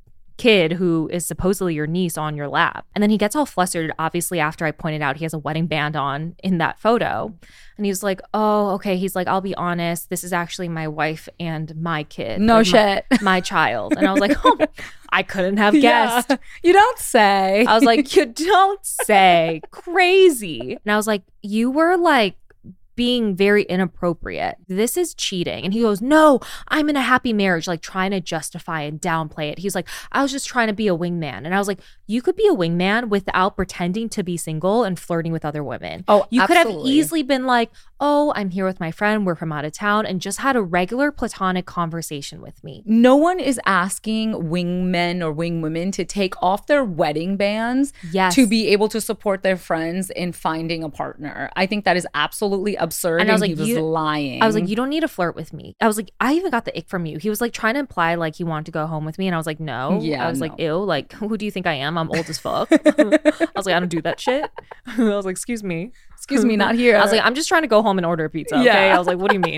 kid who is supposedly your niece on your lap? And then he gets all flustered, obviously, after I pointed out he has a wedding band on in that photo. And he was like, oh, okay. He's like, I'll be honest. This is actually my wife and my kid. No like, shit. My, my child. And I was like, oh, I couldn't have Yeah. guessed. You don't say. I was like, you don't say. Crazy. And I was like, you were like being very inappropriate. This is cheating. And he goes, no, I'm in a happy marriage, like trying to justify and downplay it. He's like, I was just trying to be a wingman. And I was like, you could be a wingman without pretending to be single and flirting with other women. Oh, you absolutely. could have easily been like, oh, I'm here with my friend. We're from out of town, and just had a regular platonic conversation with me. No one is asking wingmen or wingwomen to take off their wedding bands Yes. to be able to support their friends in finding a partner. I think that is absolutely absurd. And I was like, he was you- lying. I was like, you don't need to flirt with me. I was like, I even got the ick from you. He was like trying to imply like he wanted to go home with me. And I was like, no. Yeah, I was no. like, ew, like, who do you think I am? I'm old as fuck. I was like, I don't do that shit. I was like, excuse me. Excuse me, not here. I was like, I'm just trying to go home and order a pizza. Okay. Yeah. I was like, what do you mean?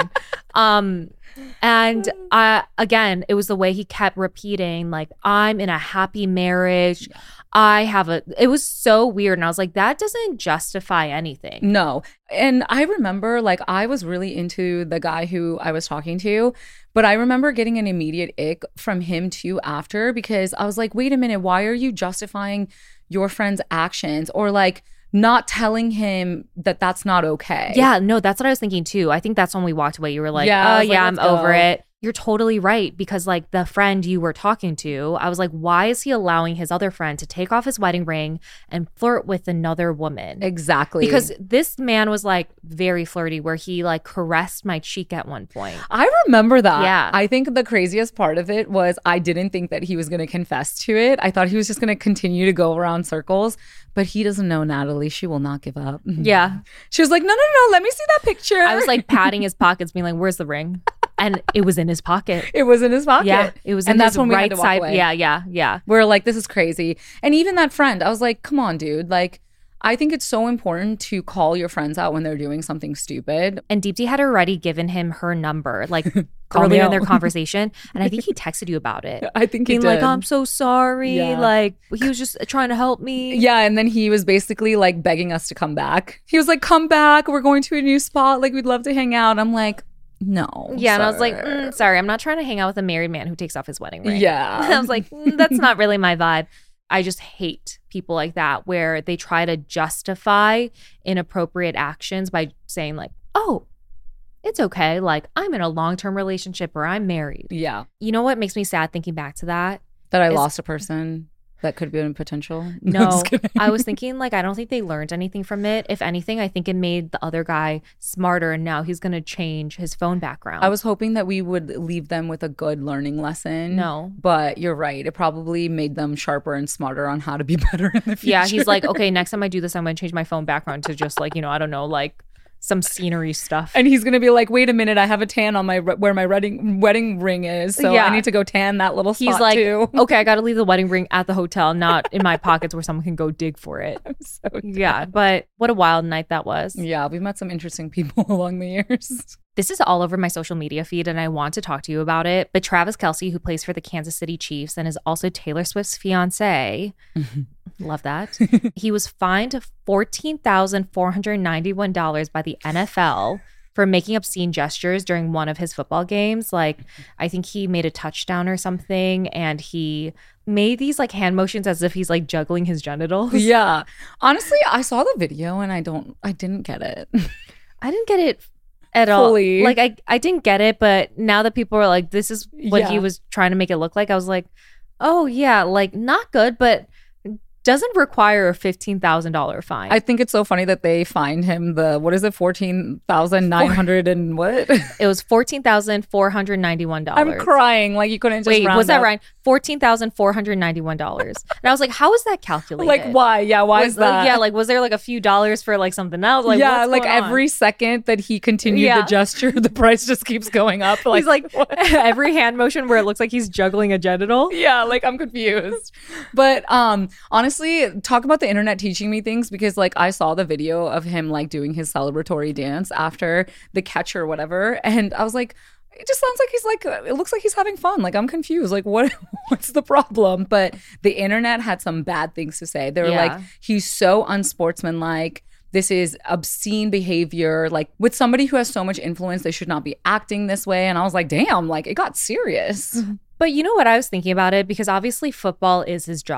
um, and uh, again, it was the way he kept repeating, like, I'm in a happy marriage. I have a, it was so weird. And I was like, that doesn't justify anything. No. And I remember, like, I was really into the guy who I was talking to, but I remember getting an immediate ick from him too after, because I was like, wait a minute, why are you justifying your friend's actions, or like not telling him that that's not okay? Yeah, no, that's what I was thinking too. I think that's when we walked away. You were like, Yeah, I oh, was like, yeah, I'm let's over go. it. You're totally right. Because like the friend you were talking to, I was like, why is he allowing his other friend to take off his wedding ring and flirt with another woman? Exactly. Because this man was like very flirty, where he like caressed my cheek at one point. I remember that. Yeah. I think the craziest part of it was I didn't think that he was going to confess to it. I thought he was just going to continue to go around circles, but he doesn't know Natalie. She will not give up. Yeah. She was like, no, no, no, let me see that picture. I was like patting his pockets, being like, where's the ring? And it was in his pocket. it was in his pocket. Yeah. It was in and that's his when we had right to walk side. away. Yeah, yeah, yeah. We're like, this is crazy. And even that friend, I was like, come on, dude. Like, I think it's so important to call your friends out when they're doing something stupid. And Deepti had already given him her number, like Call me earlier in their out. conversation. And I think he texted you about it. I think he Being did. like, I'm so sorry. Yeah. Like, he was just trying to help me. Yeah, and then he was basically like begging us to come back. He was like, come back. We're going to a new spot. Like, we'd love to hang out. I'm like, no. Yeah, and I was like, sir. mm, sorry, I'm not trying to hang out with a married man who takes off his wedding ring. Yeah. I was like, mm, that's not really my vibe. I just hate people like that, where they try to justify inappropriate actions by saying like, oh, it's okay. Like, I'm in a long-term relationship or I'm married. Yeah. You know what makes me sad thinking back to that? That I Is- lost a person that could have been potential. No, just kidding. I was thinking like, I don't think they learned anything from it. If anything, I think it made the other guy smarter, and now he's going to change his phone background. I was hoping that we would leave them with a good learning lesson. No. But you're right. It probably made them sharper and smarter on how to be better in the future. Yeah, he's like, okay, next time I do this, I'm going to change my phone background to just like, you know, I don't know, like some scenery stuff. And he's gonna be like, wait a minute, I have a tan on my where my wedding wedding ring is, so Yeah. I need to go tan that little spot He's like, too. okay, I got to leave the wedding ring at the hotel, not in my pockets where someone can go dig for it. I'm so Yeah, but what a wild night that was. yeah, we've met some interesting people along the years. This is all over my social media feed, and I want to talk to you about it. But Travis Kelce, who plays for the Kansas City Chiefs and is also Taylor Swift's fiance, love that. He was fined fourteen thousand four hundred ninety-one dollars by the N F L for making obscene gestures during one of his football games. Like, I think he made a touchdown or something, and he made these like hand motions as if he's like juggling his genitals. Yeah, honestly, I saw the video and I don't, I didn't get it. I didn't get it at all. Fully. Like, I, I didn't get it, but now that people are like, this is what he Yeah. was trying to make it look like, I was like, oh yeah, like not good, but doesn't require a fifteen thousand dollars fine. I think it's so funny that they fined him the what is it, fourteen thousand nine hundred and what? it was fourteen thousand four hundred ninety-one dollars. I'm crying. Like you couldn't just Wait, round was that up. right? fourteen thousand four hundred ninety-one dollars. And I was like, how is that calculated? Like why? Yeah, why Was- is that? Yeah, like was there like a few dollars for like something else? Like yeah, what's like going on? every second that he continued Yeah. the gesture, the price just keeps going up. Like, He's like every hand motion where it looks like he's juggling a genital. yeah, like I'm confused. But um honestly, talk about the internet teaching me things, because like I saw the video of him like doing his celebratory dance after the catch or whatever, and I was like, it just sounds like he's like, it looks like he's having fun. Like I'm confused. Like what what's the problem? But the internet had some bad things to say. They were Yeah. like, he's so unsportsmanlike. This is obscene behavior. Like with somebody who has so much influence, they should not be acting this way. And I was like, damn, like it got serious. But you know what I was thinking about it? Because obviously football is his job.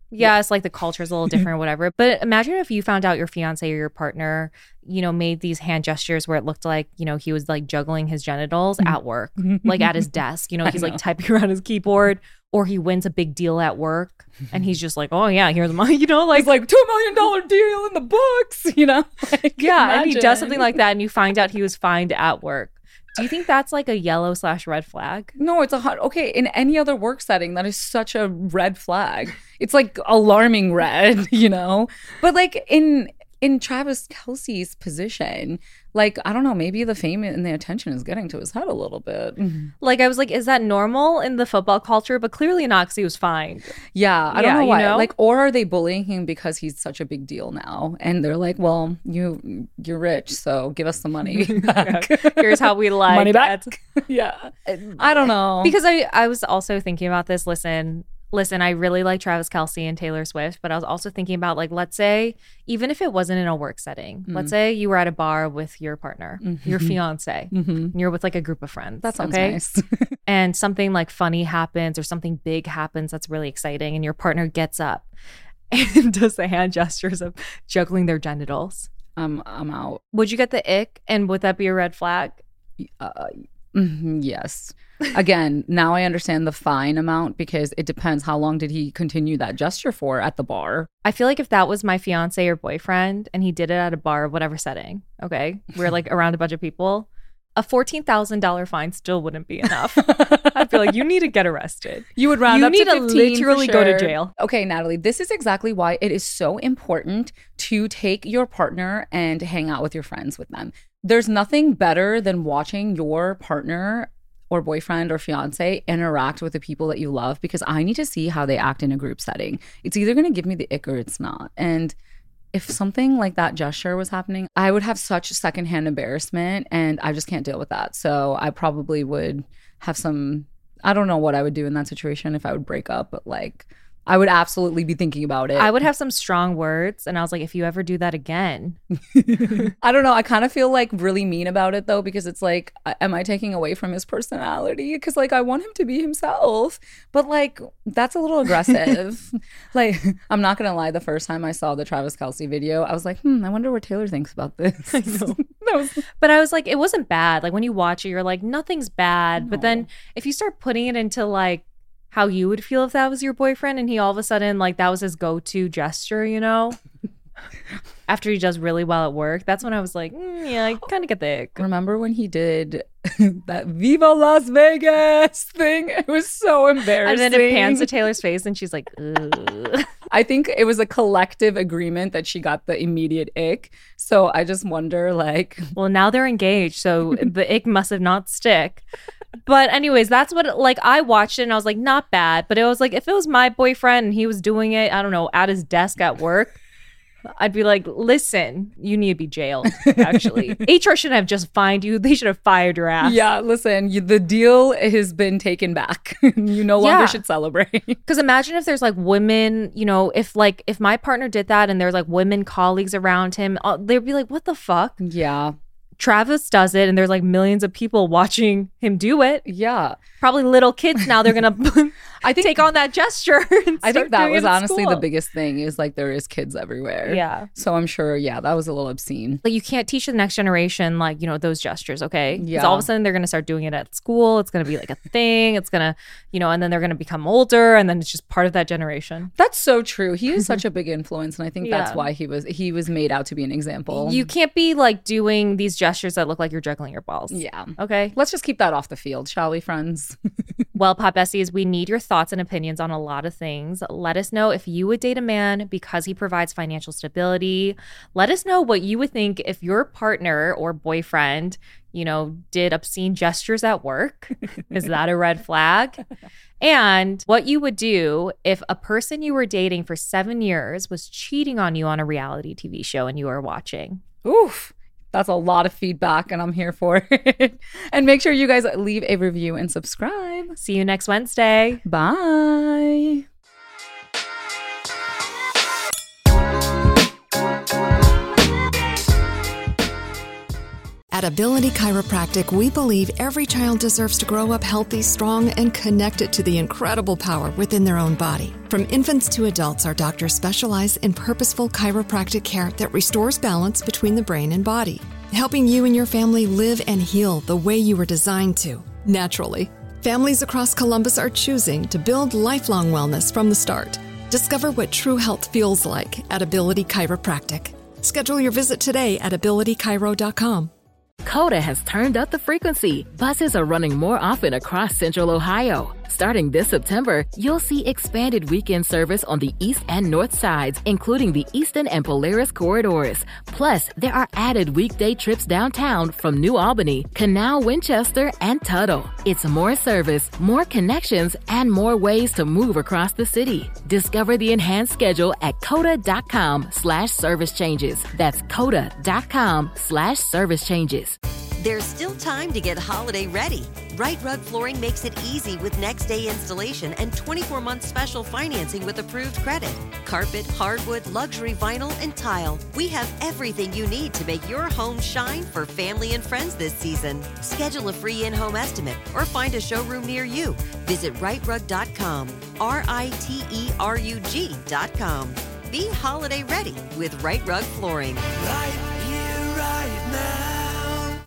Yeah, it's like the culture's a little different or whatever. But imagine if you found out your fiance or your partner, you know, made these hand gestures where it looked like, you know, he was like juggling his genitals at work, like at his desk. You know, he's know. like typing around his keyboard, or he wins a big deal at work and he's just like, oh yeah, here's the money, you know, like It's like two million dollar deal in the books, you know? Like, yeah, and he does imagine. something like that and you find out he was fined at work. Do you think that's like a yellow slash red flag? No, it's a hot. Okay, in any other work setting, that is such a red flag. It's like alarming red, you know. But like in in Travis Kelce's position, like I don't know, maybe the fame and the attention is getting to his head a little bit. Like I was like, is that normal in the football culture? But clearly not, because he was fined. Yeah, I Yeah, don't know you why. know? Like, or are they bullying him because he's such a big deal now? And they're like, well, you you're rich, so give us the money back. Here's how we like money back. it. Yeah, I don't know Because I, I was also thinking about this. Listen, listen, I really like Travis Kelce and Taylor Swift, but I was also thinking about, like, let's say, even if it wasn't in a work setting, Mm-hmm. let's say you were at a bar with your partner, your fiance, and you're with like a group of friends. Mm-hmm. That sounds okay? nice. And something like funny happens or something big happens that's really exciting, and your partner gets up and does the hand gestures of juggling their genitals. I'm I'm out. Would you get the ick? And would that be a red flag? Uh, mhm, yes. Again, now I understand the fine amount because it depends how long did he continue that gesture for at the bar. I feel like if that was my fiance or boyfriend and he did it at a bar, whatever setting, okay, we're like around a bunch of people, a fourteen thousand dollars fine still wouldn't be enough. I'd feel like you need to get arrested. You would round You up need to to fifteen for literally go to sure. jail. Okay, Natalie, this is exactly why it is so important to take your partner and hang out with your friends with them. There's nothing better than watching your partner or boyfriend or fiance interact with the people that you love, because I need to see how they act in a group setting. It's either going to give me the ick or it's not. And if something like that gesture was happening, I would have such secondhand embarrassment, and I just can't deal with that. So I probably would have some, I don't know what I would do in that situation if I would break up, but like I would absolutely be thinking about it. I would have some strong words, and I was like, if you ever do that again. I don't know. I kind of feel like really mean about it though, because it's like, I- am I taking away from his personality? Because like I want him to be himself, but like that's a little aggressive. Like I'm not gonna lie, the first time I saw the Travis Kelce video, I was like, hmm, I wonder what Taylor thinks about this. I know. That was But I was like, it wasn't bad. Like when you watch it, you're like, nothing's bad. But then if you start putting it into like how you would feel if that was your boyfriend and he all of a sudden, like that was his go-to gesture, you know? After he does really well at work, that's when I was like, mm, yeah, I kind of get the ick. Remember when he did that Viva Las Vegas thing? It was so embarrassing. And then it pans to Taylor's face and she's like, ugh. I think it was a collective agreement that she got the immediate ick. So I just wonder, like, Well, now they're engaged, so the ick must have not stick. But anyways, that's what, like, I watched it and I was like, not bad. But it was like, if it was my boyfriend and he was doing it, I don't know, at his desk at work, I'd be like, listen, you need to be jailed, actually. H R shouldn't have just fined you. They should have fired your ass. yeah, listen, you, the deal has been taken back. You no longer Yeah. should celebrate. Because imagine if there's like women, you know, if like, if my partner did that and there's like women colleagues around him, uh, they'd be like, what the fuck? Yeah. Travis does it and there's like millions of people watching him do it. Yeah. Probably little kids now, they're going to I think take on that gesture. And I think start that doing was it at honestly the school. biggest thing is like there is kids everywhere. Yeah. So I'm sure, yeah, that was a little obscene. Like you can't teach the next generation like, you know, those gestures, okay? Because Yeah. all of a sudden they're going to start doing it at school. It's going to be like a thing. It's going to, you know, and then they're going to become older and then it's just part of that generation. That's so true. He is such a big influence, and I think that's Yeah. why he was he was made out to be an example. You can't be like doing these gestures that look like you're juggling your balls. Yeah. Okay. Let's just keep that off the field, shall we, friends? Well, Pop Bessies, we need your thoughts and opinions on a lot of things. Let us know if you would date a man because he provides financial stability. Let us know what you would think if your partner or boyfriend, you know, did obscene gestures at work. Is that a red flag? And what you would do if a person you were dating for seven years was cheating on you on a reality T V show and you were watching. Oof. That's a lot of feedback, and I'm here for it. And make sure you guys leave a review and subscribe. See you next Wednesday. Bye. At Ability Chiropractic, we believe every child deserves to grow up healthy, strong, and connected to the incredible power within their own body. From infants to adults, our doctors specialize in purposeful chiropractic care that restores balance between the brain and body, helping you and your family live and heal the way you were designed to, naturally. Families across Columbus are choosing to build lifelong wellness from the start. Discover what true health feels like at Ability Chiropractic. Schedule your visit today at ability chiro dot com. Coda has turned up the frequency. Buses are running more often across Central Ohio. Starting this September, you'll see expanded weekend service on the east and north sides, including the Eastern and Polaris corridors. Plus, there are added weekday trips downtown from New Albany, Canal, Winchester, and Tuttle. It's more service, more connections, and more ways to move across the city. Discover the enhanced schedule at coda.com slash service changes. That's coda.com slash service changes. There's still time to get holiday ready. Right Rug Flooring makes it easy with next day installation and twenty-four month special financing with approved credit. Carpet, hardwood, luxury vinyl, and tile. We have everything you need to make your home shine for family and friends this season. Schedule a free in-home estimate or find a showroom near you. Visit right rug dot com, R I T E R U G dot com. Be holiday ready with Right Rug Flooring. Right